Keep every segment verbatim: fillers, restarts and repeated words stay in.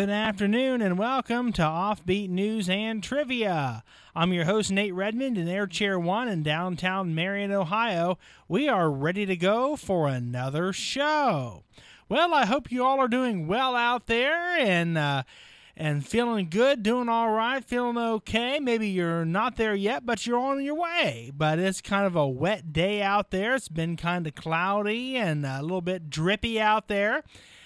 Good afternoon and welcome to Offbeat News and Trivia. I'm your host, Nate Redmond, in Air Chair one in downtown Marion, Ohio. We are ready to go for another show. Well, I hope you all are doing well out there and uh, and feeling good, doing all right, feeling okay. Maybe you're not there yet, but you're on your way. But it's kind of a wet day out there. It's been kind of cloudy and a little bit drippy out there.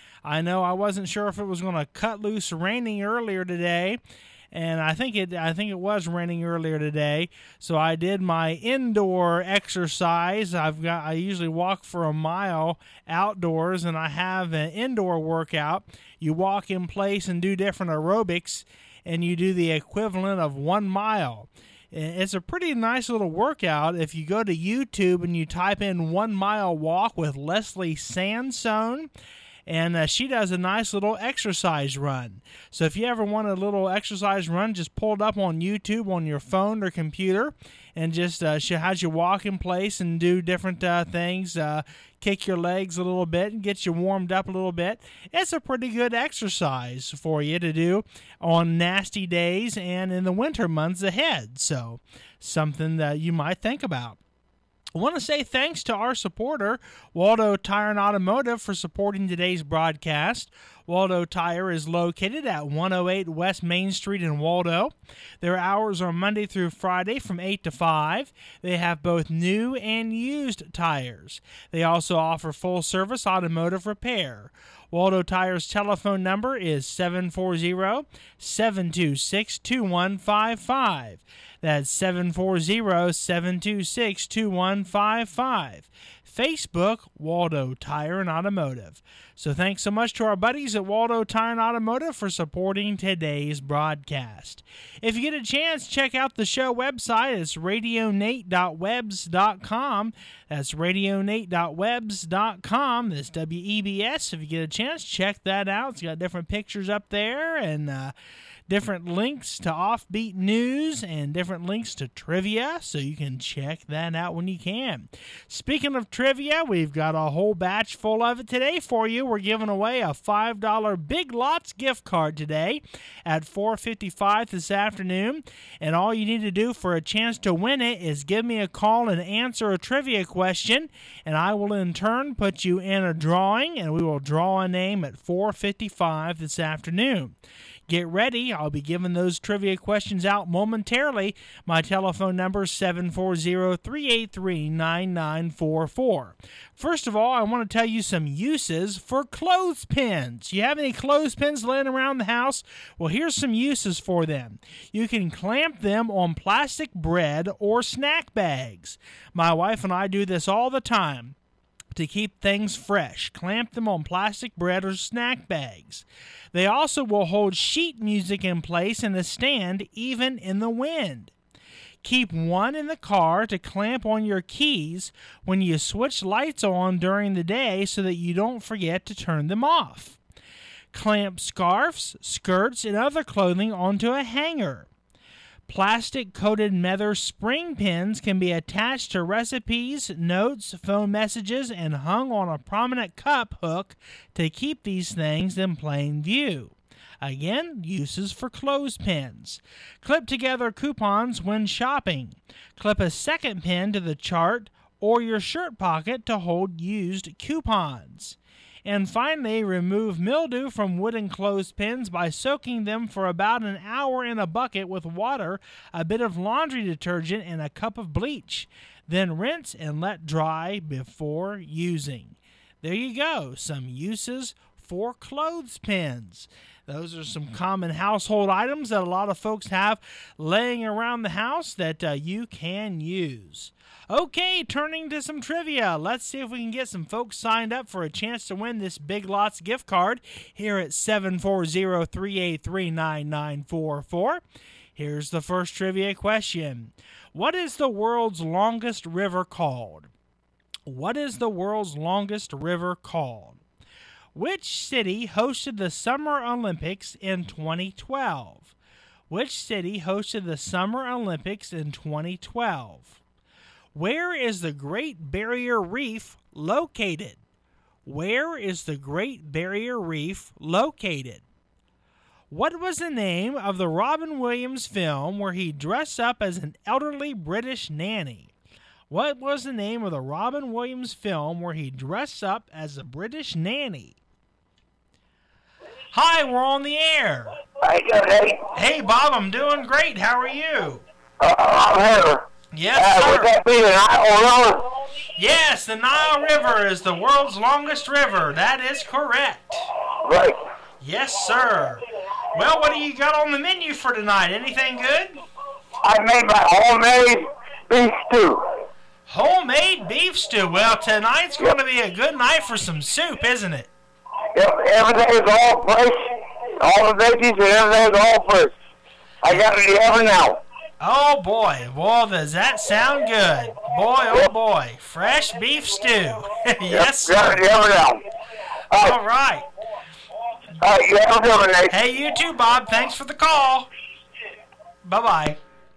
I know I wasn't sure if it was going to cut loose raining earlier today, and I think it I think it was raining earlier today. So I did my indoor exercise. I've got I usually walk for a mile outdoors, and I have an indoor workout. You walk in place and do different aerobics, and you do the equivalent of one mile. It's a pretty nice little workout. If you go to YouTube and you type in one mile walk with Leslie Sansone, and uh, she does a nice little exercise run. So if you ever want a little exercise run, just pull it up on YouTube on your phone or computer, and just uh, she has you walk in place and do different uh, things, uh, kick your legs a little bit and get you warmed up a little bit. It's a pretty good exercise for you to do on nasty days and in the winter months ahead. So something that you might think about. I want to say thanks to our supporter, Waldo Tire and Automotive, for supporting today's broadcast. Waldo Tire is located at one oh eight West Main Street in Waldo. Their hours are Monday through Friday from eight to five. They have both new and used tires. They also offer full-service automotive repair. Waldo Tire's telephone number is seven four zero, seven two six, two one five five. That's seven four zero, seven two six, two one five five. Facebook, Waldo Tire and Automotive. So thanks so much to our buddies at Waldo Tire and Automotive for supporting today's broadcast. If you get a chance, check out the show website. It's radio nate dot webs dot com. That's radio nate dot webs dot com. That's W E B S. If you get a chance, check that out. It's got different pictures up there and uh, different links to Offbeat News and different links to trivia, so you can check that out when you can. Speaking of trivia, we've got a whole batch full of it today for you. We're giving away a five dollar Big Lots gift card today at four fifty-five this afternoon, and all you need to do for a chance to win it is give me a call and answer a trivia question, and I will in turn put you in a drawing, and we will draw a name at four fifty-five this afternoon. Get ready. I'll be giving those trivia questions out momentarily. My telephone number is seven four zero, three eight three, nine nine four four. First of all, I want to tell you some uses for clothespins. You have any clothespins laying around the house? Well, here's some uses for them. You can clamp them on plastic bread or snack bags. My wife and I do this all the time to keep things fresh. Clamp them on plastic bread or snack bags. They also will hold sheet music in place in a stand even in the wind. Keep one in the car to clamp on your keys when you switch lights on during the day so that you don't forget to turn them off. Clamp scarves, skirts, and other clothing onto a hanger. Plastic-coated leather spring pins can be attached to recipes, notes, phone messages, and hung on a prominent cup hook to keep these things in plain view. Again, uses for clothespins. Clip together coupons when shopping. Clip a second pin to the chart or your shirt pocket to hold used coupons. And finally, remove mildew from wooden clothespins by soaking them for about an hour in a bucket with water, a bit of laundry detergent, and a cup of bleach. Then rinse and let dry before using. There you go, some uses for clothespins. Those are some common household items that a lot of folks have laying around the house that uh, you can use. Okay, turning to some trivia. Let's see if we can get some folks signed up for a chance to win this Big Lots gift card here at seven four zero, three eight three, nine nine four four. Here's the first trivia question. What is the world's longest river called? What is the world's longest river called? Which city hosted the Summer Olympics in twenty twelve? Which city hosted the Summer Olympics in twenty twelve? Where is the Great Barrier Reef located? Where is the Great Barrier Reef located? What was the name of the Robin Williams film where he dressed up as an elderly British nanny? What was the name of the Robin Williams film where he dressed up as a British nanny? Hi, we're on the air. Hey, hey. Hey, Bob, I'm doing great. How are you? Uh, I'm here. Yes, uh, sir. Would that be the Nile River? Yes, the Nile River is the world's longest river. That is correct. Right. Yes, sir. Well, what do you got on the menu for tonight? Anything good? I made my homemade beef stew. Homemade beef stew. Well, tonight's going to be a good night for some soup, isn't it? Yep, everything is all fresh. All the veggies and everything is all fresh. I got it in the oven now. Oh, boy. Well, does that sound good? Boy, oh, boy. Fresh beef stew. Yes, sir. Got it in the oven now. Uh, All right. Uh, you have a good one, Nate. Hey, you too, Bob. Thanks for the call. Bye-bye.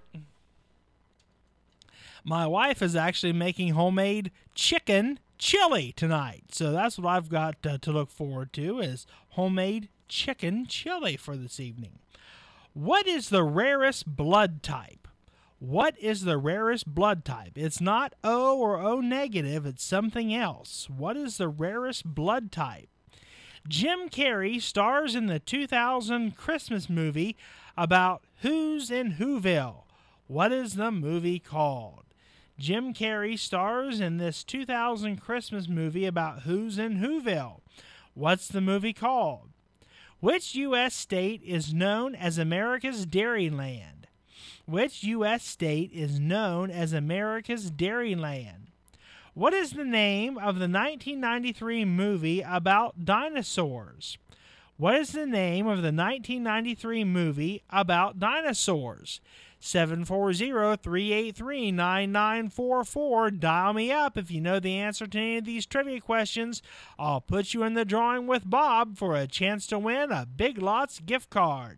My wife is actually making homemade chicken chili tonight. So that's what I've got uh, to look forward to is homemade chicken chili for this evening. What is the rarest blood type? What is the rarest blood type? It's not O or O negative. It's something else. What is the rarest blood type? Jim Carrey stars in the two thousand Christmas movie about Who's in Whoville. What is the movie called? Jim Carrey stars in this two thousand Christmas movie about Who's in Whoville. What's the movie called? Which U S state is known as America's Dairyland? Which U S state is known as America's Dairyland? What is the name of the nineteen ninety-three movie about dinosaurs? What is the name of the nineteen ninety-three movie about dinosaurs? seven four zero, three eight three, nine nine four four. Dial me up if you know the answer to any of these trivia questions. I'll put you in the drawing with Bob for a chance to win a Big Lots gift card.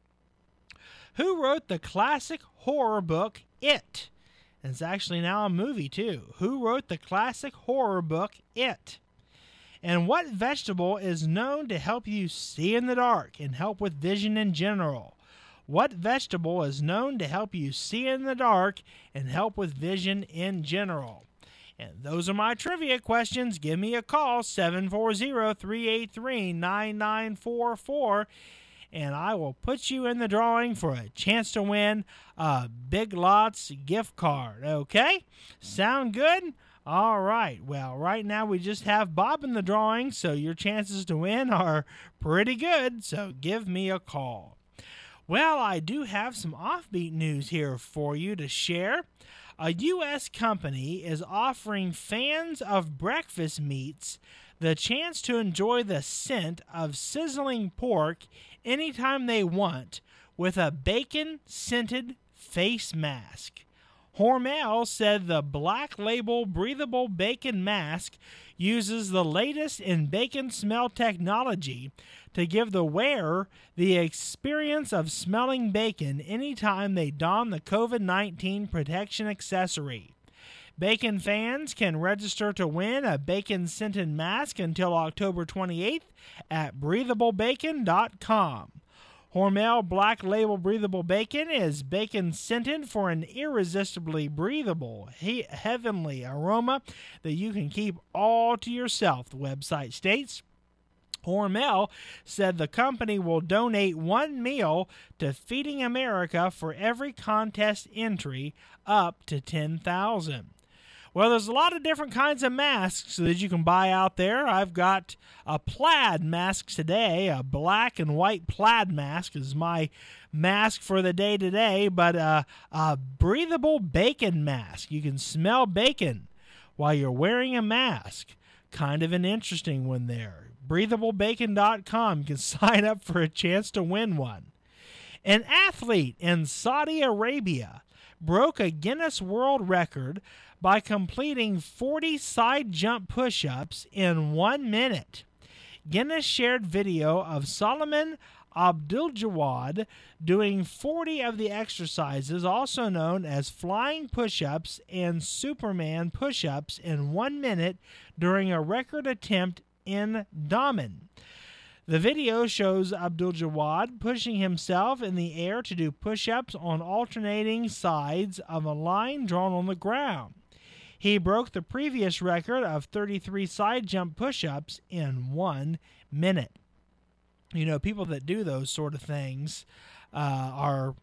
Who wrote the classic horror book It? It's actually now a movie, too. Who wrote the classic horror book It? And what vegetable is known to help you see in the dark and help with vision in general? What vegetable is known to help you see in the dark and help with vision in general? And those are my trivia questions. Give me a call, seven four zero, three eight three, nine nine four four, and I will put you in the drawing for a chance to win a Big Lots gift card. Okay? Sound good? All right. Well, right now we just have Bob in the drawing, so your chances to win are pretty good, so give me a call. Well, I do have some offbeat news here for you to share. A U S company is offering fans of breakfast meats the chance to enjoy the scent of sizzling pork anytime they want with a bacon-scented face mask. Hormel said the Black Label Breathable Bacon Mask uses the latest in bacon smell technology to give the wearer the experience of smelling bacon anytime they don the covid nineteen protection accessory. Bacon fans can register to win a bacon-scented mask until October twenty-eighth at breathable bacon dot com. Hormel Black Label Breathable Bacon is bacon-scented for an irresistibly breathable, he- heavenly aroma that you can keep all to yourself, the website states. Hormel said the company will donate one meal to Feeding America for every contest entry up to ten thousand dollars. Well, there's a lot of different kinds of masks that you can buy out there. I've got a plaid mask today. A black and white plaid mask is my mask for the day today, but uh, a breathable bacon mask. You can smell bacon while you're wearing a mask. Kind of an interesting one there. breathable bacon dot com. You can sign up for a chance to win one. An athlete in Saudi Arabia broke a Guinness World Record by completing forty side jump push-ups in one minute. Guinness shared video of Solomon Abduljawad doing forty of the exercises, also known as flying push-ups and Superman push-ups, in one minute during a record attempt in Daman. The video shows Abdul-Jawad pushing himself in the air to do push-ups on alternating sides of a line drawn on the ground. He broke the previous record of thirty-three side jump push-ups in one minute. You know, people that do those sort of things uh, are,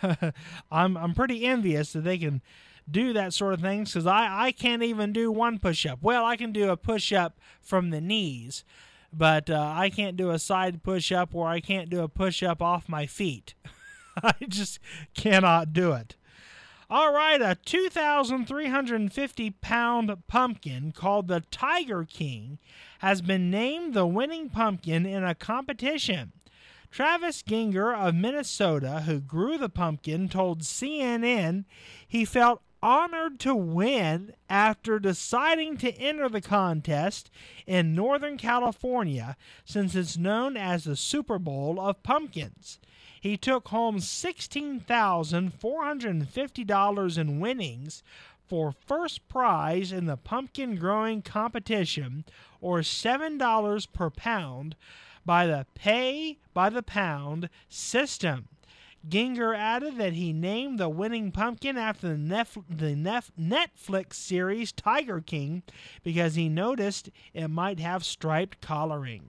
I'm I'm pretty envious that they can do that sort of things, because I, I can't even do one push-up. Well, I can do a push-up from the knees, but uh, I can't do a side push-up, or I can't do a push-up off my feet. I just cannot do it. All right, a two thousand three hundred fifty pound pumpkin called the Tiger King has been named the winning pumpkin in a competition. Travis Ginger of Minnesota, who grew the pumpkin, told C N N he felt honored to win after deciding to enter the contest in Northern California, since it's known as the Super Bowl of pumpkins. He took home sixteen thousand four hundred fifty dollars in winnings for first prize in the pumpkin growing competition, or seven dollars per pound, by the pay by the pound system. Ginger added that he named the winning pumpkin after the, Nef- the Nef- Netflix series Tiger King because he noticed it might have striped coloring.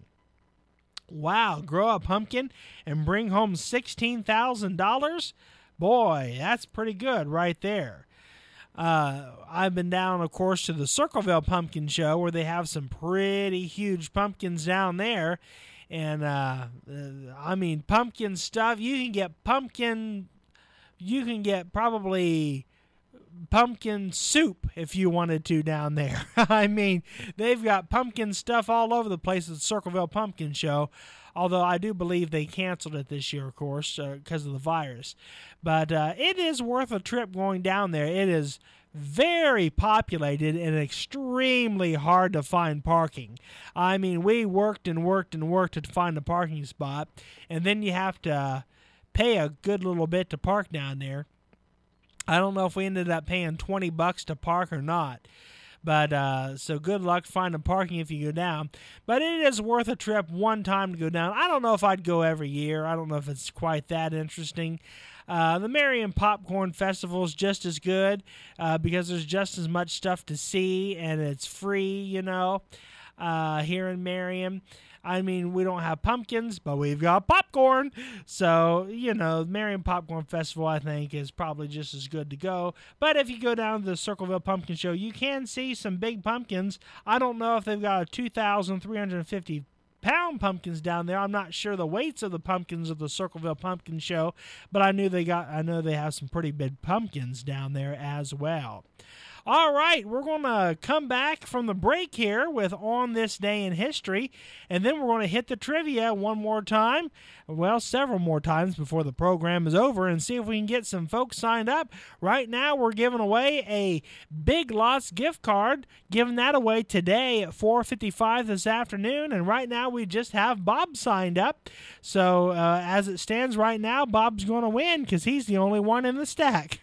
Wow, grow a pumpkin and bring home sixteen thousand dollars? Boy, that's pretty good right there. Uh, I've been down, of course, to the Circleville Pumpkin Show, where they have some pretty huge pumpkins down there. And, uh, I mean, pumpkin stuff, you can get pumpkin, you can get probably pumpkin soup if you wanted to down there. I mean, they've got pumpkin stuff all over the place at the Circleville Pumpkin Show, although I do believe they canceled it this year, of course, because uh, of the virus. But uh, it is worth a trip going down there. It is very populated and extremely hard to find parking. I mean, we worked and worked and worked to find a parking spot, and then you have to pay a good little bit to park down there. I don't know if we ended up paying twenty bucks to park or not. But, uh, so good luck finding parking if you go down. But it is worth a trip one time to go down. I don't know if I'd go every year. I don't know if it's quite that interesting. Uh, the Marion Popcorn Festival is just as good uh, because there's just as much stuff to see, and it's free, you know, uh, here in Marion. I mean, we don't have pumpkins, but we've got popcorn. So, you know, the Marion Popcorn Festival, I think, is probably just as good to go. But if you go down to the Circleville Pumpkin Show, you can see some big pumpkins. I don't know if they've got a two thousand three hundred fifty pound pumpkins down there. I'm not sure the weights of the pumpkins of the Circleville Pumpkin Show, but I knew they got, I know they have some pretty big pumpkins down there as well. All right, we're going to come back from the break here with On This Day in History, and then we're going to hit the trivia one more time, well, several more times before the program is over, and see if we can get some folks signed up. Right now, we're giving away a Big Lots gift card, giving that away today at four fifty-five this afternoon, and right now we just have Bob signed up. So uh, as it stands right now, Bob's going to win because he's the only one in the stack.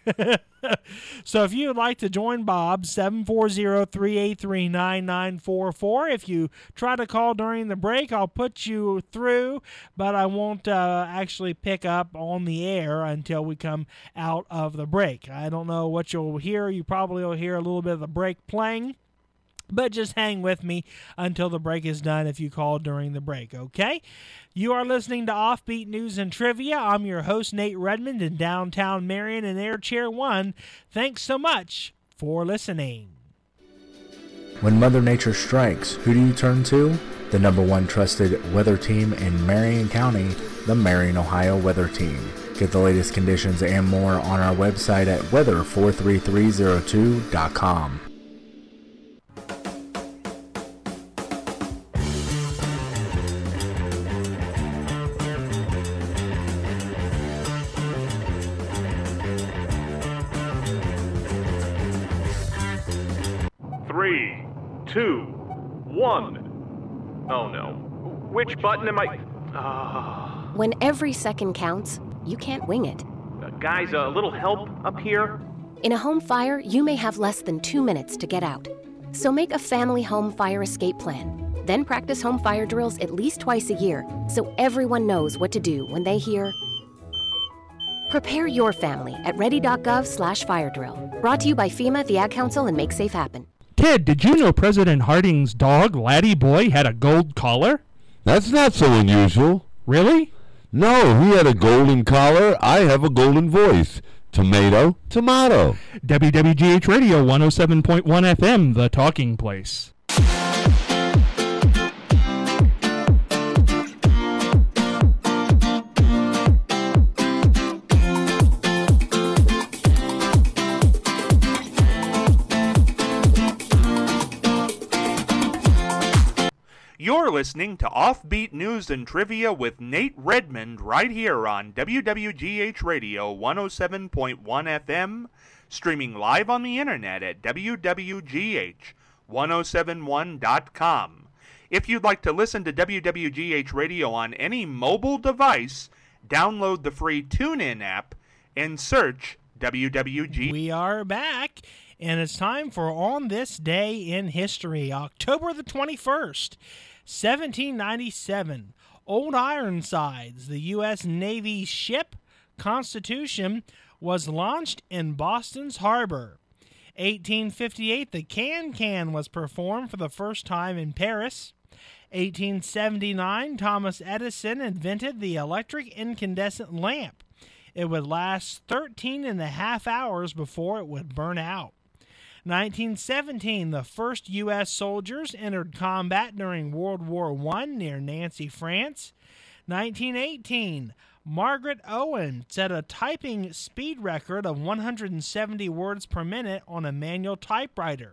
So if you would like to join Bob, seven four zero, three eight three, nine nine four four. If you try to call during the break, I'll put you through, but I won't uh, actually pick up on the air until we come out of the break. I don't know what you'll hear. You probably will hear a little bit of the break playing, but just hang with me until the break is done if you call during the break, okay? You are listening to Offbeat News and Trivia. I'm your host, Nate Redmond, in downtown Marion and Air Chair one. Thanks so much for listening. When Mother Nature strikes, who do you turn to? The number one trusted weather team in Marion County, the Marion, Ohio Weather Team. Get the latest conditions and more on our website at weather four three three zero two dot com. Three, two, one. Oh no. Which button am I? Uh... When every second counts, you can't wing it. Uh, guys, a little help up here? In a home fire, you may have less than two minutes to get out. So make a family home fire escape plan. Then practice home fire drills at least twice a year so everyone knows what to do when they hear. Prepare your family at ready.gov slash fire drill. Brought to you by FEMA, the Ad Council, and Make Safe Happen. Ted, did you know President Harding's dog, Laddie Boy, had a gold collar? That's not so unusual. Really? No, he had a golden collar. I have a golden voice. Tomato, tomato. W W G H Radio one oh seven point one F M, the talking place. You're listening to Offbeat News and Trivia with Nate Redmond right here on W W G H Radio one oh seven point one F M, streaming live on the internet at W W G H ten seventy-one dot com. If you'd like to listen to W W G H Radio on any mobile device, download the free TuneIn app and search W W G. We are back, and it's time for On This Day in History, October the twenty-first. seventeen ninety-seven, Old Ironsides, the U S Navy ship Constitution, was launched in Boston's harbor. eighteen fifty-eight, the Can-Can was performed for the first time in Paris. eighteen seventy-nine, Thomas Edison invented the electric incandescent lamp. It would last thirteen and a half hours before it would burn out. nineteen seventeen, the first U S soldiers entered combat during World War One near Nancy, France. nineteen eighteen, Margaret Owen set a typing speed record of one hundred seventy words per minute on a manual typewriter.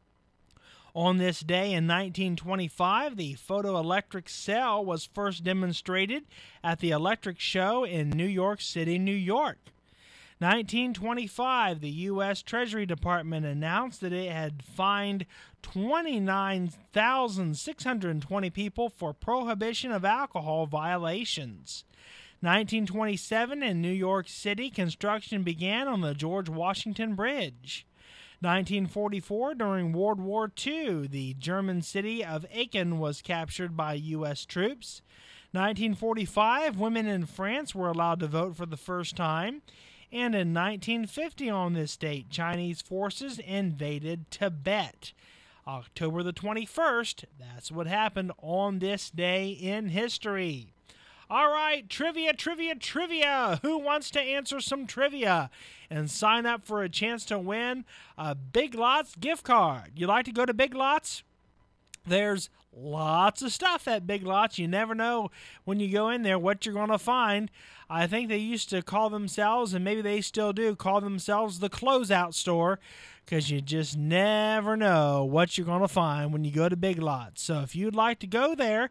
On this day in nineteen twenty-five, the photoelectric cell was first demonstrated at the Electric Show in New York City, New York. nineteen twenty-five, the U S Treasury Department announced that it had fined twenty-nine thousand six hundred twenty people for prohibition of alcohol violations. nineteen twenty-seven, in New York City, construction began on the George Washington Bridge. nineteen forty-four, during World War Two, the German city of Aachen was captured by U S troops. nineteen forty-five, women in France were allowed to vote for the first time. And in nineteen fifty, on this date, Chinese forces invaded Tibet. October the twenty-first, that's what happened on this day in history. All right, trivia, trivia, trivia. Who wants to answer some trivia and sign up for a chance to win a Big Lots gift card? You like to go to Big Lots? There's lots of stuff at Big Lots. You never know when you go in there what you're going to find. I think they used to call themselves, and maybe they still do, call themselves the closeout store, because you just never know what you're going to find when you go to Big Lots. So if you'd like to go there,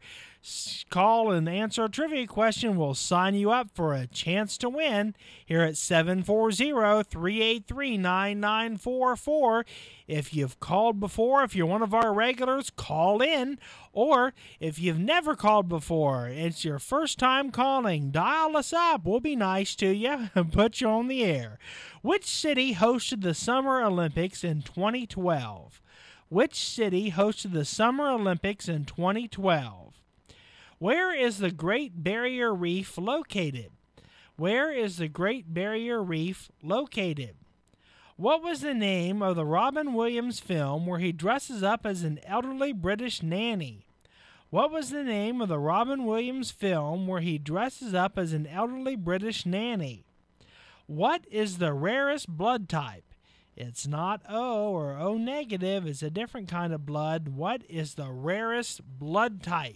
call and answer a trivia question. We'll sign you up for a chance to win here at seven four zero, three eight three, nine nine four four. If you've called before, if you're one of our regulars, call in. Or if you've never called before, it's your first time calling, dial us up. We'll be nice to you and put you on the air. Which city hosted the Summer Olympics in twenty twelve? Which city hosted the Summer Olympics in twenty twelve? Where is the Great Barrier Reef located? Where is the Great Barrier Reef located? What was the name of the Robin Williams film where he dresses up as an elderly British nanny? What was the name of the Robin Williams film where he dresses up as an elderly British nanny? What is the rarest blood type? It's not O or O negative. It's a different kind of blood. What is the rarest blood type?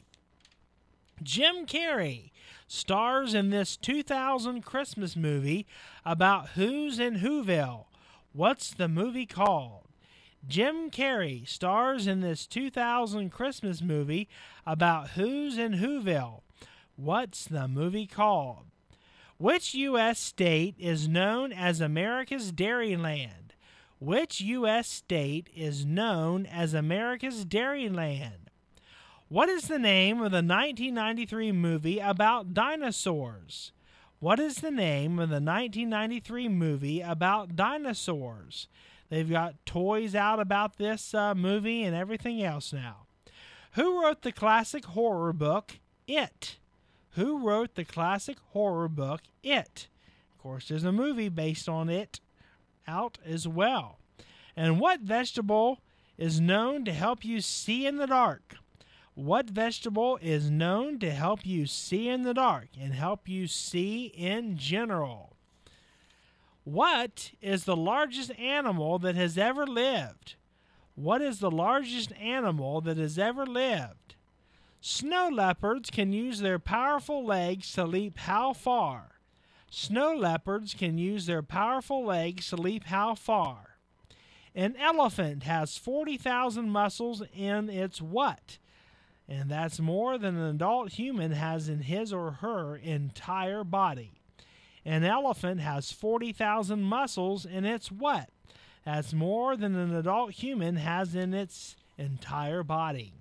Jim Carrey stars in this two thousand Christmas movie about Who's in Whoville. What's the movie called? Jim Carrey stars in this two thousand Christmas movie about Who's in Whoville. What's the movie called? Which U S state is known as America's Dairyland? Which U S state is known as America's Dairyland? What is the name of the nineteen ninety-three movie about dinosaurs? What is the name of the nineteen ninety-three movie about dinosaurs? They've got toys out about this uh, movie and everything else now. Who wrote the classic horror book, It? Who wrote the classic horror book, It? Of course, there's a movie based on it out as well. And what vegetable is known to help you see in the dark? What vegetable is known to help you see in the dark and help you see in general? What is the largest animal that has ever lived? What is the largest animal that has ever lived? Snow leopards can use their powerful legs to leap how far? Snow leopards can use their powerful legs to leap how far? An elephant has forty thousand muscles in its what? And that's more than an adult human has in his or her entire body. An elephant has forty thousand muscles in its what? That's more than an adult human has in its entire body.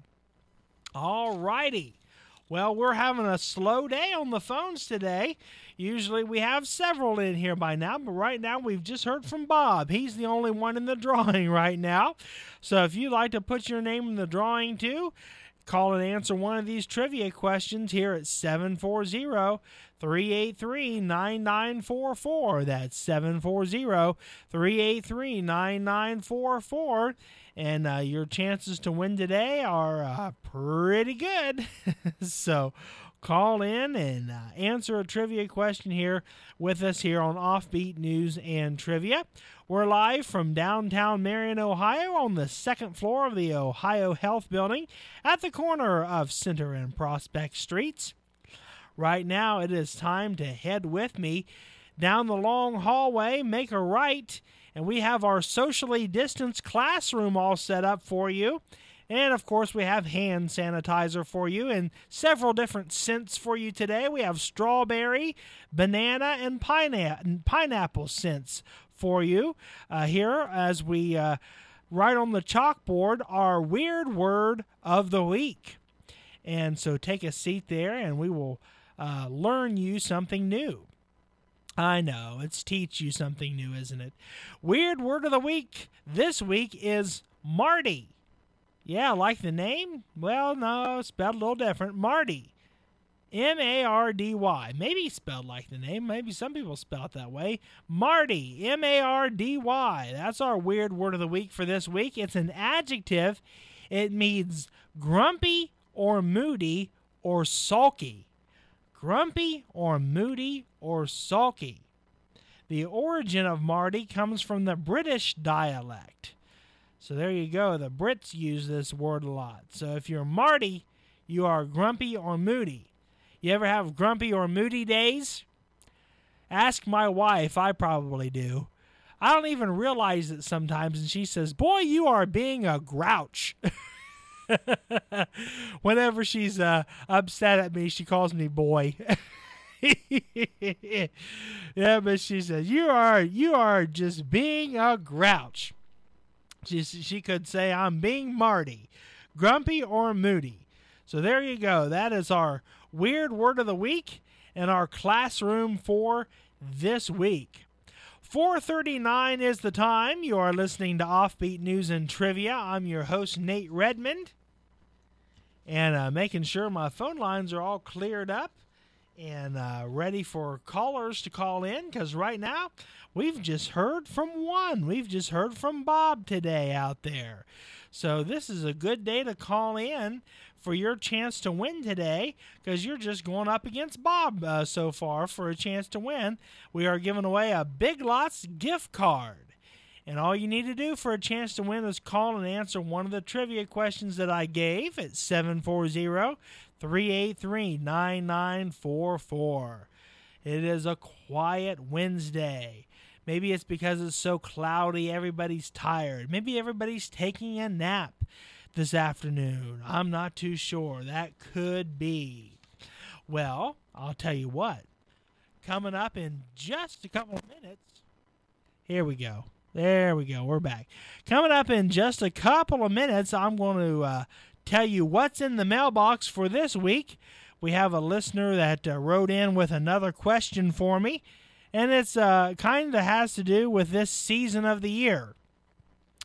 All righty. Well, we're having a slow day on the phones today. Usually we have several in here by now, but right now we've just heard from Bob. He's the only one in the drawing right now. So if you'd like to put your name in the drawing too, call and answer one of these trivia questions here at seven four zero, three eight three, nine nine four four. That's seven four zero, three eight three, nine nine four four. And uh, your chances to win today are uh, pretty good. So call in and uh, answer a trivia question here with us here on Offbeat News and Trivia. We're live from downtown Marion, Ohio on the second floor of the Ohio Health Building at the corner of Center and Prospect Streets. Right now it is time to head with me down the long hallway, make a right, and we have our socially distanced classroom all set up for you. And, of course, we have hand sanitizer for you and several different scents for you today. We have strawberry, banana, and pine- pineapple scents for you uh, here as we uh, write on the chalkboard our weird word of the week. And so take a seat there and we will uh, learn you something new. I know, it's teach you something new, isn't it? Weird word of the week this week is Marty. Yeah, like the name? Well, no, spelled a little different. Marty. M A R D Y. Maybe spelled like the name. Maybe some people spell it that way. Marty. M A R D Y. That's our weird word of the week for this week. It's an adjective. It means grumpy or moody or sulky. Grumpy or moody or sulky. The origin of Marty comes from the British dialect. So there you go. The Brits use this word a lot. So if you're Marty, you are grumpy or moody. You ever have grumpy or moody days? Ask my wife. I probably do. I don't even realize it sometimes, and she says, "Boy, you are being a grouch." Whenever she's uh, upset at me, she calls me boy. Yeah, but she says, "You are you are just being a grouch." She, she could say, "I'm being Marty, grumpy or moody." So there you go. That is our weird word of the week and our classroom for this week. four thirty-nine is the time. You are listening to Offbeat News and Trivia. I'm your host, Nate Redmond. And uh, making sure my phone lines are all cleared up and uh, ready for callers to call in, because right now we've just heard from one. We've just heard from Bob today out there. So this is a good day to call in for your chance to win today, because you're just going up against Bob uh, so far for a chance to win. We are giving away a Big Lots gift card. And all you need to do for a chance to win is call and answer one of the trivia questions that I gave at seven four zero, three eight three, nine nine four four. It is a quiet Wednesday. Maybe it's because it's so cloudy, everybody's tired. Maybe everybody's taking a nap this afternoon. I'm not too sure. That could be. Well, I'll tell you what. Coming up in just a couple of minutes. Here we go. There we go. We're back. Coming up in just a couple of minutes, I'm going to uh, tell you what's in the mailbox for this week. We have a listener that uh, wrote in with another question for me, and it's uh, kind of has to do with this season of the year.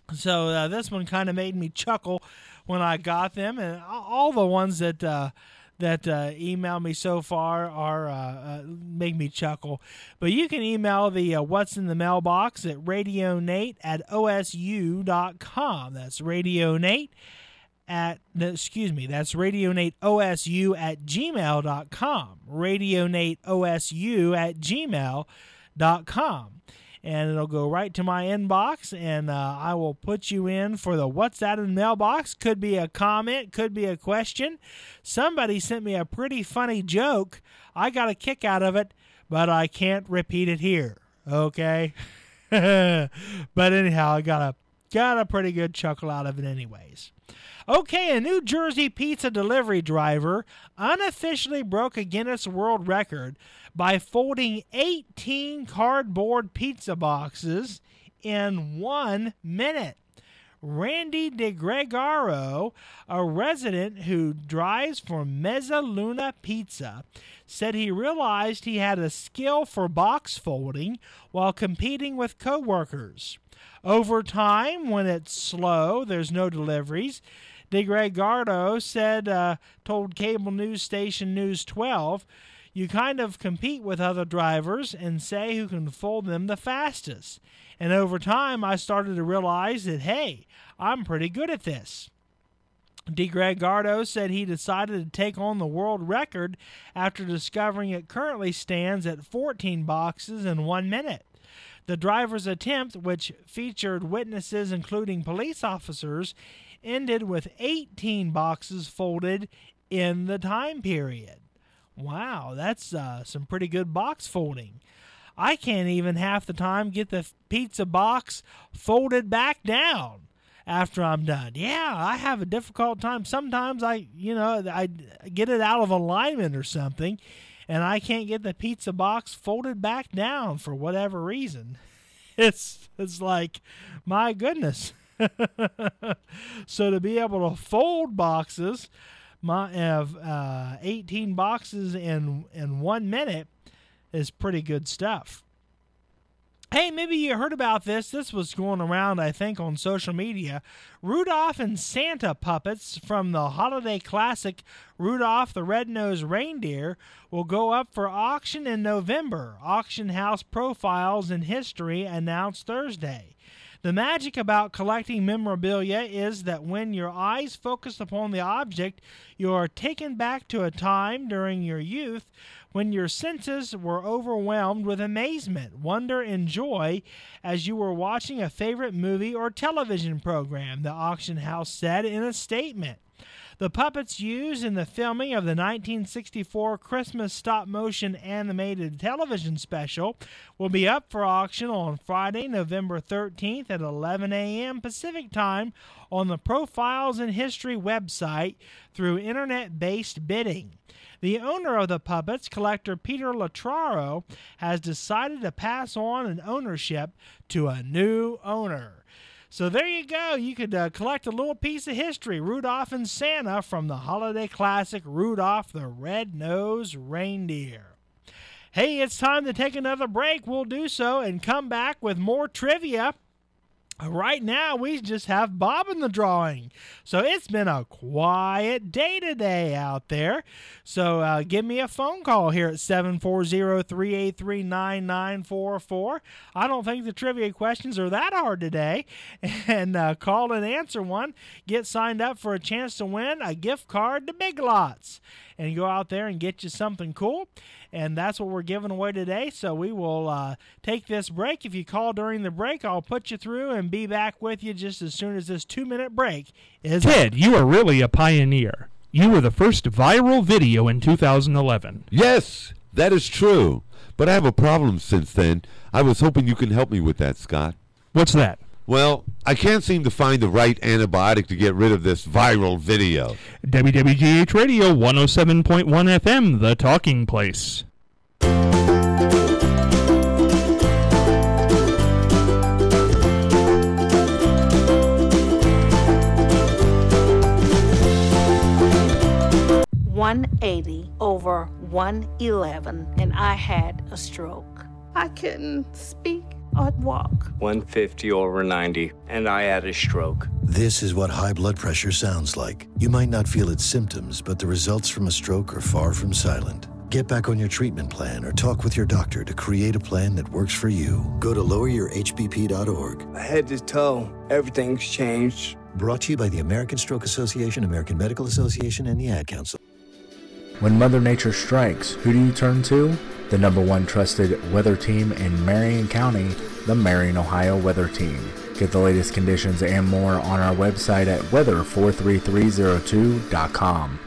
So uh, this one kind of made me chuckle when I got them, and all the ones that uh, that uh, email me so far are uh, uh, make me chuckle. But you can email the uh, What's in the Mailbox at radionate at O S U dot com. That's radionate at, no, excuse me, that's radionateosu at gmail dot com. radionateosu at gmail dot com. And it'll go right to my inbox, and uh, I will put you in for the What's That in the Mailbox. Could be a comment, could be a question. Somebody sent me a pretty funny joke. I got a kick out of it, but I can't repeat it here, okay? But anyhow, I got a, got a pretty good chuckle out of it anyways. Okay, a New Jersey pizza delivery driver unofficially broke a Guinness World Record by folding eighteen cardboard pizza boxes in one minute. Randy DeGregaro, a resident who drives for Mezzaluna Pizza, said he realized he had a skill for box folding while competing with coworkers. Over time, when it's slow, there's no deliveries, DeGregaro said, uh, told cable news station News twelve, you kind of compete with other drivers and say who can fold them the fastest. And over time, I started to realize that, hey, I'm pretty good at this. DeGregaro said he decided to take on the world record after discovering it currently stands at fourteen boxes in one minute. The driver's attempt, which featured witnesses including police officers, ended with eighteen boxes folded in the time period. Wow, that's uh, some pretty good box folding. I can't even half the time get the pizza box folded back down after I'm done. Yeah, I have a difficult time. Sometimes I, you know, I get it out of alignment or something, and I can't get the pizza box folded back down for whatever reason. It's it's like, my goodness. So to be able to fold boxes, my have uh, eighteen boxes in in one minute is pretty good stuff. Hey, maybe you heard about this. This was going around, I think, on social media. Rudolph and Santa puppets from the holiday classic Rudolph the Red-Nosed Reindeer will go up for auction in November. Auction house Profiles in History announced Thursday. The magic about collecting memorabilia is that when your eyes focus upon the object, you are taken back to a time during your youth when your senses were overwhelmed with amazement, wonder, and joy as you were watching a favorite movie or television program, the auction house said in a statement. The puppets used in the filming of the nineteen sixty-four Christmas stop-motion animated television special will be up for auction on Friday, November thirteenth at eleven a.m. Pacific Time on the Profiles in History website through internet-based bidding. The owner of the puppets, collector Peter Latraro, has decided to pass on an ownership to a new owner. So there you go. You could uh, collect a little piece of history, Rudolph and Santa, from the holiday classic Rudolph the Red-Nosed Reindeer. Hey, it's time to take another break. We'll do so and come back with more trivia. Right now, we just have Bob in the drawing. So it's been a quiet day today out there. So uh, give me a phone call here at seven four zero, three eight three, nine nine four four. I don't think the trivia questions are that hard today. And uh, call and answer one. Get signed up for a chance to win a gift card to Big Lots. And go out there and get you something cool. And that's what we're giving away today. So we will uh, take this break. If you call during the break, I'll put you through and be back with you just as soon as this two-minute break is Ted, you are really a pioneer. You were the first viral video in two thousand eleven. Yes, that is true. But I have a problem since then. I was hoping you can help me with that, Scott. What's that? Well, I can't seem to find the right antibiotic to get rid of this viral video. W W G H Radio one oh seven point one F M, the talking place. one eighty over one eleven, and I had a stroke. I couldn't speak. I'd walk. one fifty over ninety, and I had a stroke. This is what high blood pressure sounds like. You might not feel its symptoms, but the results from a stroke are far from silent. Get back on your treatment plan or talk with your doctor to create a plan that works for you. Go to lower your h b p dot org. Head to toe, everything's changed. Brought to you by the American Stroke Association, American Medical Association, and the Ad Council. When Mother Nature strikes, who do you turn to? The number one trusted weather team in Marion County, the Marion, Ohio Weather Team. Get the latest conditions and more on our website at weather four three three zero two dot com.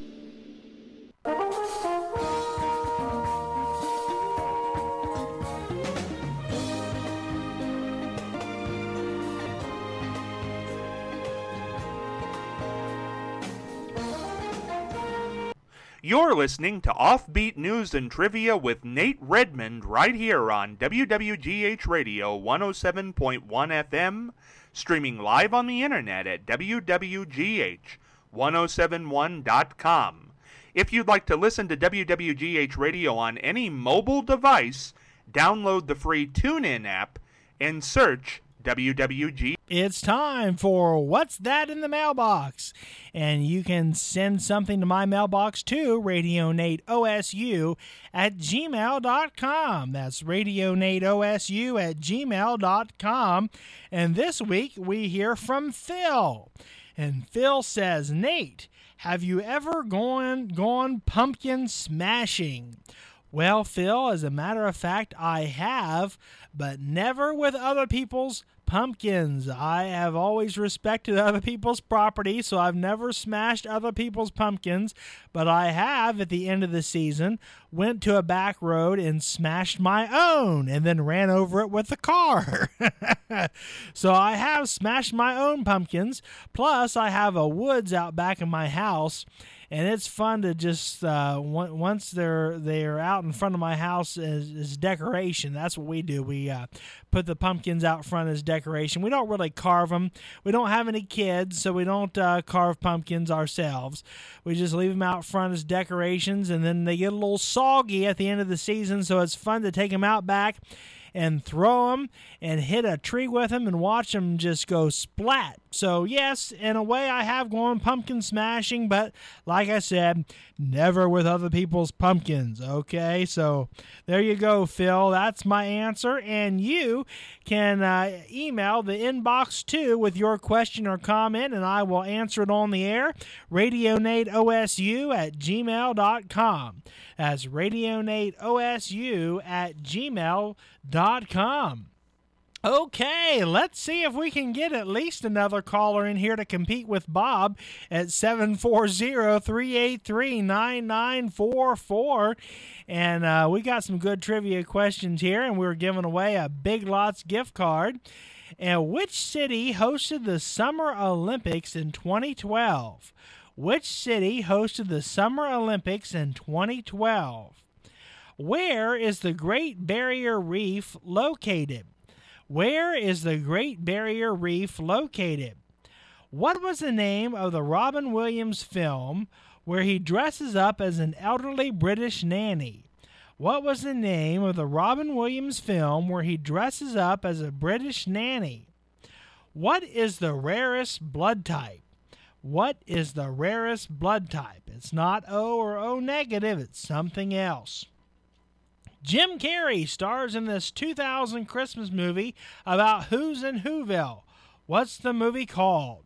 You're listening to Offbeat News and Trivia with Nate Redmond right here on W W G H Radio one oh seven point one F M, streaming live on the internet at w w g h one oh seven one dot com. If you'd like to listen to W W G H Radio on any mobile device, download the free TuneIn app and search W W G. It's time for What's That in the Mailbox? And you can send something to my mailbox to RadioNateOSU at gmail dot com. That's RadioNateOSU at gmail dot com. And this week we hear from Phil. And Phil says, Nate, have you ever gone, gone pumpkin smashing? Well, Phil, as a matter of fact, I have, but never with other people's pumpkins. I have always respected other people's property, so I've never smashed other people's pumpkins, but I have, at the end of the season, went to a back road and smashed my own and then ran over it with a car. So I have smashed my own pumpkins, plus I have a woods out back in my house. And it's fun to just, uh, once they're they're out in front of my house as, as decoration, that's what we do. We uh, put the pumpkins out front as decoration. We don't really carve them. We don't have any kids, so we don't uh, carve pumpkins ourselves. We just leave them out front as decorations, and then they get a little soggy at the end of the season, so it's fun to take them out back and throw them and hit a tree with them and watch them just go splat. So yes, in a way I have gone pumpkin smashing, but like I said, never with other people's pumpkins. Okay, so there you go, Phil. That's my answer. And you can uh, email the inbox too with your question or comment, and I will answer it on the air. RadioNateOSU at gmail dot com. That's RadioNateOSU at gmail dot com. Okay, let's see if we can get at least another caller in here to compete with Bob at seven four zero, three eight three, nine nine four four. And uh, we got some good trivia questions here, and we're giving away a Big Lots gift card. And which city hosted the Summer Olympics in twenty twelve? Which city hosted the Summer Olympics in twenty twelve? Where is the Great Barrier Reef located? Where is the Great Barrier Reef located? What was the name of the Robin Williams film where he dresses up as an elderly British nanny? What was the name of the Robin Williams film where he dresses up as a British nanny? What is the rarest blood type? What is the rarest blood type? It's not O or O negative, it's something else. Jim Carrey stars in this two thousand Christmas movie about Who's in Whoville. What's the movie called?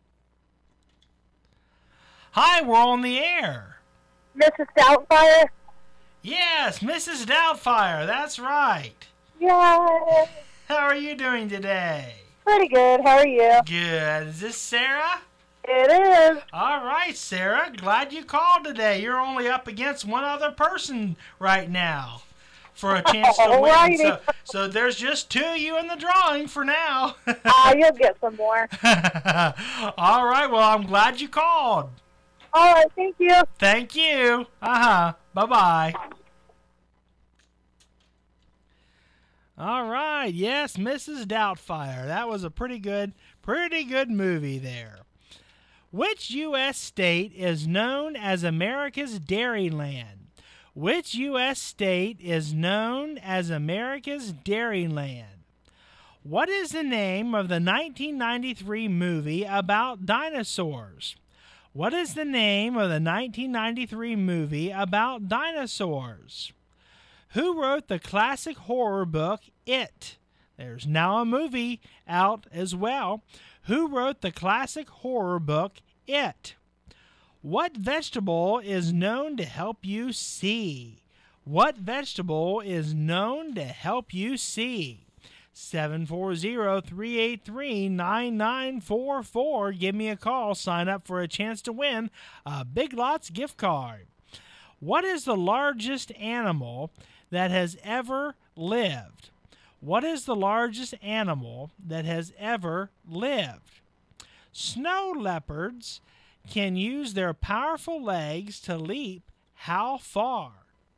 Hi, we're on the air. Missus Doubtfire? Yes, Missus Doubtfire, that's right. Yay! How are you doing today? Pretty good, how are you? Good. Is this Sarah? It is. All right, Sarah, glad you called today. You're only up against one other person right now for a chance to win. So, so there's just two of you in the drawing for now. Ah, uh, you'll get some more. All right, well, I'm glad you called. All right, thank you. Thank you. Uh-huh. Bye-bye. All right, yes, Missus Doubtfire. That was a pretty good, pretty good movie there. Which U S state is known as America's Dairyland? Which U S state is known as America's Dairyland? What is the name of the nineteen ninety-three movie about dinosaurs? What is the name of the nineteen ninety-three movie about dinosaurs? Who wrote the classic horror book It? There's now a movie out as well. Who wrote the classic horror book It? What vegetable is known to help you see? What vegetable is known to help you see? seven four zero, three eight three, nine nine four four. Give me a call. Sign up for a chance to win a Big Lots gift card. What is the largest animal that has ever lived? What is the largest animal that has ever lived? Snow leopards can use their powerful legs to leap how far?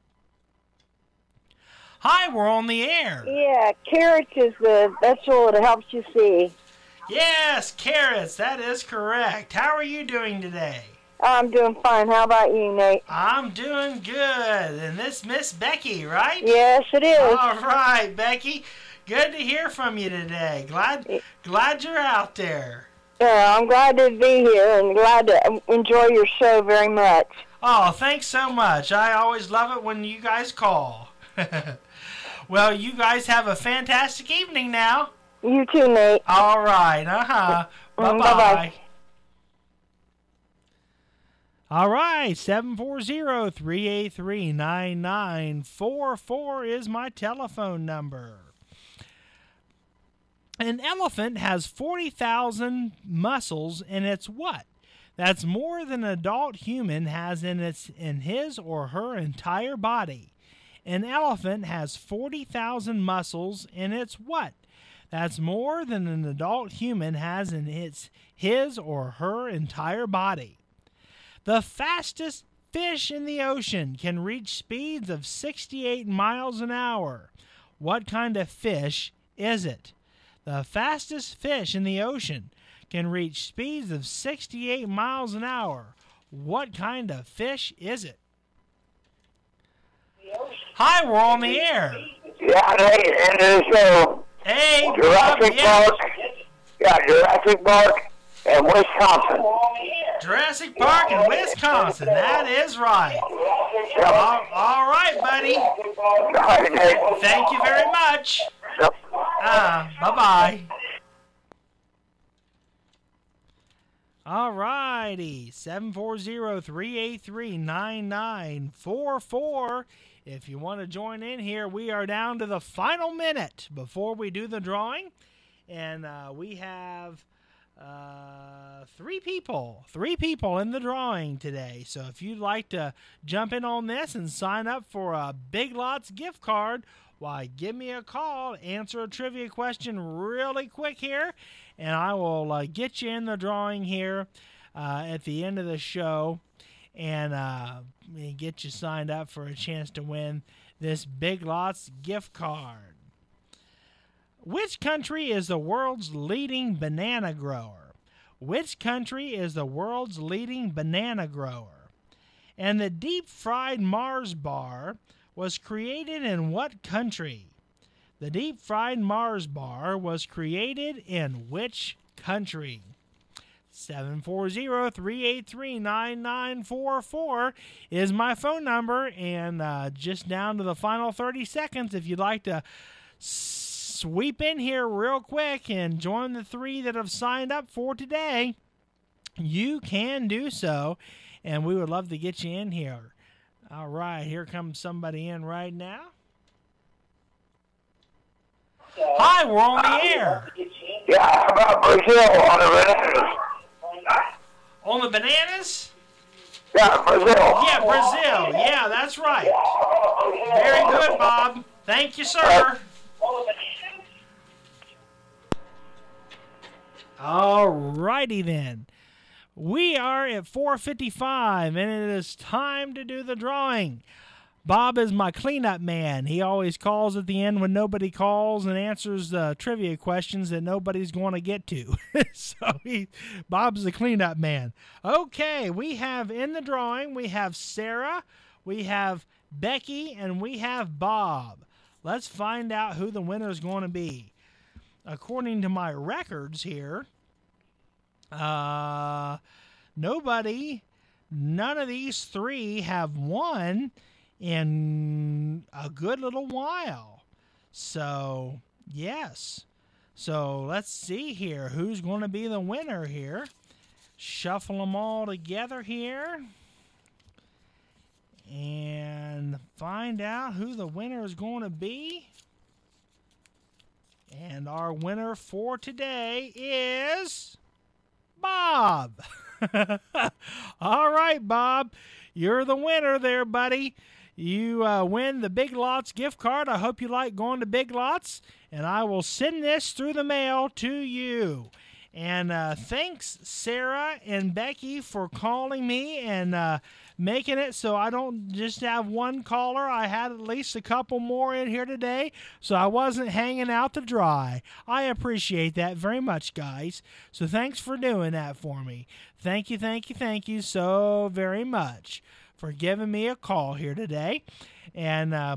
Hi, we're on the air. Yeah, carrots is the vegetable that helps you see. Yes, carrots. That is correct. How are you doing today? I'm doing fine. How about you, Nate? I'm doing good. And this Miss Becky, right? Yes, it is. All right, Becky. Good to hear from you today. Glad, glad you're out there. Yeah, I'm glad to be here and glad to enjoy your show very much. Oh, thanks so much. I always love it when you guys call. Well, you guys have a fantastic evening now. You too, Nate. All right. Uh-huh. Mm, Bye-bye. bye-bye. All right. seven four zero, three eight three, nine nine four four is my telephone number. An elephant has forty thousand muscles in its what? That's more than an adult human has in its in his or her entire body. An elephant has forty thousand muscles in its what? That's more than an adult human has in its his or her entire body. The fastest fish in the ocean can reach speeds of sixty-eight miles an hour. What kind of fish is it? The fastest fish in the ocean can reach speeds of sixty-eight miles an hour. What kind of fish is it? Hi, we're on the air. Yeah, hey, end of the show. Hey, Jurassic Bob, yeah. Park. Yeah, Jurassic Park and Wisconsin. Jurassic Park in Wisconsin. That is right. All, all right, buddy. All right, Nate. Thank you very much. Yep. Uh, bye-bye. All righty. seven four zero, three eight three, nine nine four four. If you want to join in here, we are down to the final minute before we do the drawing. And uh, we have uh, three people, three people in the drawing today. So if you'd like to jump in on this and sign up for a Big Lots gift card, why, give me a call, answer a trivia question really quick here, and I will uh, get you in the drawing here uh, at the end of the show and uh, get you signed up for a chance to win this Big Lots gift card. Which country is the world's leading banana grower? Which country is the world's leading banana grower? And the deep-fried Mars bar was created in what country? The deep-fried Mars bar was created in which country? seven four zero, three eight three, nine nine four four is my phone number. And uh, just down to the final thirty seconds, if you'd like to sweep in here real quick and join the three that have signed up for today, you can do so. And we would love to get you in here. All right, here comes somebody in right now. Hi, we're on the air. Yeah, how about Brazil on the bananas? On the bananas? Yeah, Brazil. Yeah, Brazil. Yeah, that's right. Very good, Bob. Thank you, sir. All righty then. We are at four fifty-five, and it is time to do the drawing. Bob is my cleanup man. He always calls at the end when nobody calls and answers the trivia questions that nobody's going to get to. So he, Bob's the cleanup man. Okay, we have in the drawing, we have Sarah, we have Becky, and we have Bob. Let's find out who the winner is going to be. according to my records here, uh, nobody, none of these three have won in a good little while. So, yes. So, let's see here. Who's going to be the winner here? Shuffle them all together here. And find out who the winner is going to be. And our winner for today is Bob. All right, Bob. You're the winner there, buddy. You uh, win the Big Lots gift card. I hope you like going to Big Lots. And I will send this through the mail to you. And uh, thanks, Sarah and Becky, for calling me and uh, making it so I don't just have one caller. I had at least a couple more in here today, so I wasn't hanging out to dry. I appreciate that very much, guys. So thanks for doing that for me. Thank you, thank you, thank you so very much for giving me a call here today. And uh,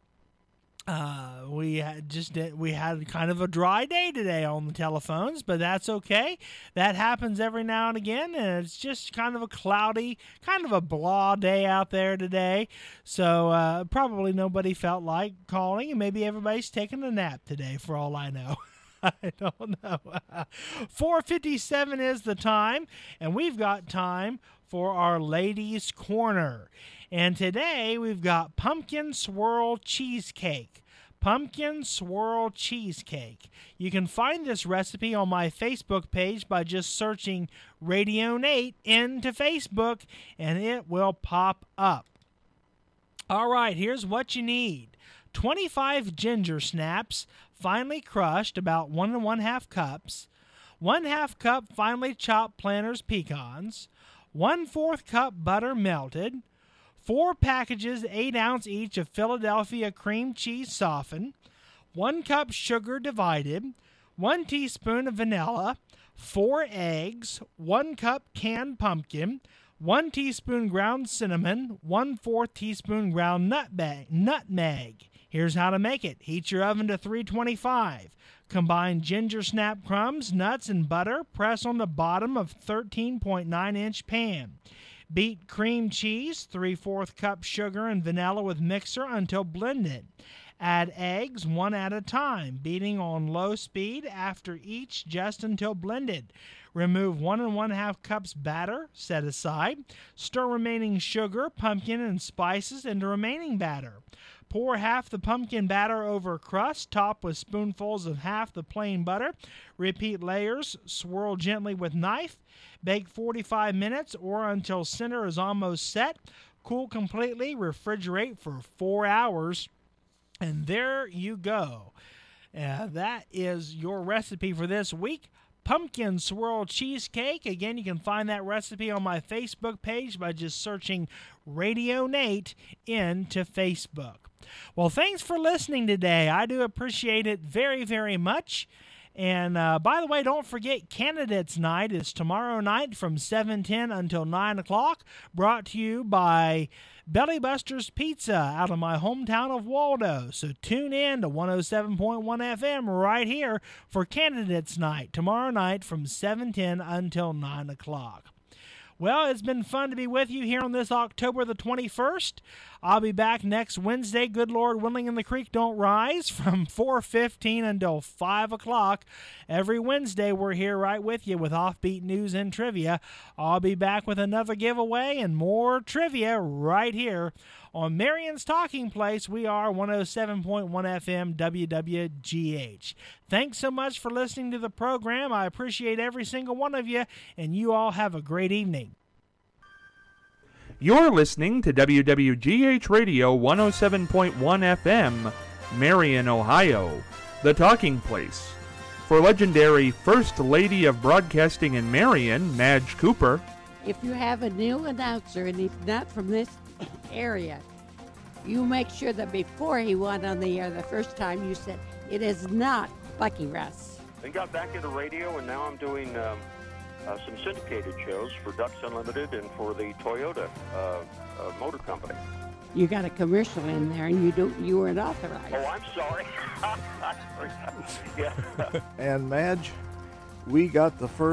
Uh, we had just did, we had kind of a dry day today on the telephones, but that's okay. That happens every now and again, and it's just kind of a cloudy, kind of a blah day out there today. So uh, probably nobody felt like calling, and maybe everybody's taking a nap today, for all I know. I don't know. four fifty-seven is the time, and we've got time for our Ladies' Corner. And today we've got pumpkin swirl cheesecake. Pumpkin swirl cheesecake. You can find this recipe on my Facebook page by just searching Radio Nate into Facebook, and it will pop up. All right, here's what you need. twenty-five ginger snaps, finely crushed, about one and one half cups. One half cup finely chopped Planters pecans. One fourth cup butter melted. Four packages, eight ounce each, of Philadelphia cream cheese softened. One cup sugar divided. One teaspoon of vanilla. Four eggs. One cup canned pumpkin. One teaspoon ground cinnamon. One fourth teaspoon ground nutmeg. Nutmeg. Here's how to make it. Heat your oven to three twenty-five. Combine ginger snap crumbs, nuts, and butter. Press on the bottom of thirteen point nine inch pan. Beat cream cheese, three-fourths cup sugar, and vanilla with mixer until blended. Add eggs one at a time, beating on low speed after each just until blended. Remove one and one-half cups batter, set aside. Stir remaining sugar, pumpkin, and spices into remaining batter. Pour half the pumpkin batter over crust, top with spoonfuls of half the plain butter. Repeat layers, swirl gently with knife. Bake forty-five minutes or until center is almost set. Cool completely, refrigerate for four hours. And there you go. Uh, that is your recipe for this week. Pumpkin swirl cheesecake. Again, you can find that recipe on my Facebook page by just searching Radio Nate into Facebook. Well, thanks for listening today. I do appreciate it very, very much. And uh, by the way, don't forget Candidates Night is tomorrow night from seven ten until nine o'clock, brought to you by Belly Buster's Pizza out of my hometown of Waldo. So tune in to one oh seven point one F M right here for Candidates Night tomorrow night from seven ten until nine o'clock. Well, it's been fun to be with you here on this October the twenty-first. I'll be back next Wednesday, good Lord willing, and the creek don't rise, from four fifteen until five o'clock. Every Wednesday, we're here right with you with Offbeat News and Trivia. I'll be back with another giveaway and more trivia right here on Marion's Talking Place. We are one oh seven point one F M W W G H. Thanks so much for listening to the program. I appreciate every single one of you, and you all have a great evening. You're listening to W W G H Radio one oh seven point one F M, Marion, Ohio, the Talking Place. For legendary First Lady of Broadcasting in Marion, Madge Cooper. If you have a new announcer and he's not from this area, you make sure that before he went on the air the first time, you said, it is not Bucky Russ. I got back into radio, and now I'm doing um, uh, some syndicated shows for Ducks Unlimited and for the Toyota uh, uh, Motor Company. You got a commercial in there, and you don't. You weren't authorized. Oh, I'm sorry. yeah. And Madge, we got the first